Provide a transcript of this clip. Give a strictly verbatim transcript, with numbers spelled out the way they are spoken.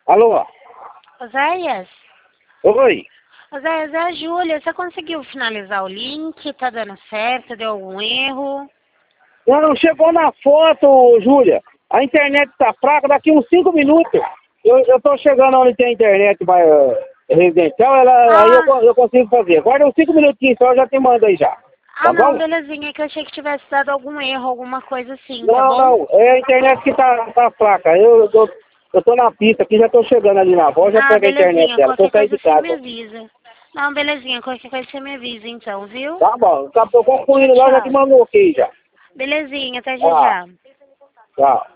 Alô? Oséias? Oi? Oséias, é a Júlia. Você conseguiu finalizar o link? Tá dando certo? Deu algum erro? Não, não chegou na foto, Júlia. A internet tá fraca, daqui uns cinco minutos. Eu, eu tô chegando onde tem internet vai, uh, residencial, ela, aí eu, Ah, co- eu consigo fazer. Guarda uns cinco minutinhos só, eu já te mando aí já. ah Tá não, bom? belezinha. É que eu achei que tivesse dado algum erro, alguma coisa assim, tá Não, bom? não, é a internet que tá, tá fraca. Eu, eu, eu tô na pista aqui, já tô chegando ali na avó, já Ah, pego a internet belezinha. dela. Tô Qualquer saindo coisa de você me casa. avisa. Não, belezinha. Qualquer coisa você me avisa então, viu? Tá bom, tá, tô Tchau, concluindo lá, já te tchau. mando um ok já. Belezinha, até já Tá, já. tchau.